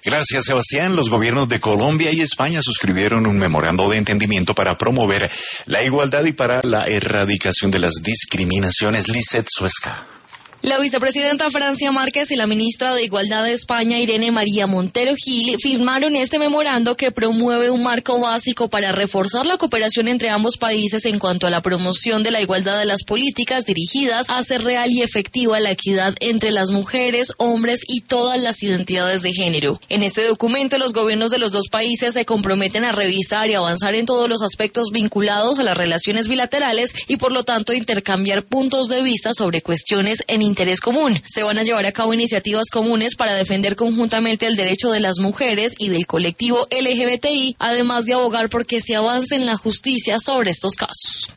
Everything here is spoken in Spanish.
Gracias, Sebastián. Los gobiernos de Colombia y España suscribieron un memorando de entendimiento para promover la igualdad y para la erradicación de las discriminaciones. Lisset Suesca. La vicepresidenta Francia Márquez y la ministra de Igualdad de España, Irene María Montero Gil, firmaron este memorando que promueve un marco básico para reforzar la cooperación entre ambos países en cuanto a la promoción de la igualdad de las políticas dirigidas a hacer real y efectiva la equidad entre las mujeres, hombres y todas las identidades de género. En este documento, los gobiernos de los dos países se comprometen a revisar y avanzar en todos los aspectos vinculados a las relaciones bilaterales y, por lo tanto, intercambiar puntos de vista sobre cuestiones en interés común. Se van a llevar a cabo iniciativas comunes para defender conjuntamente el derecho de las mujeres y del colectivo LGBTI, además de abogar por que se avance en la justicia sobre estos casos.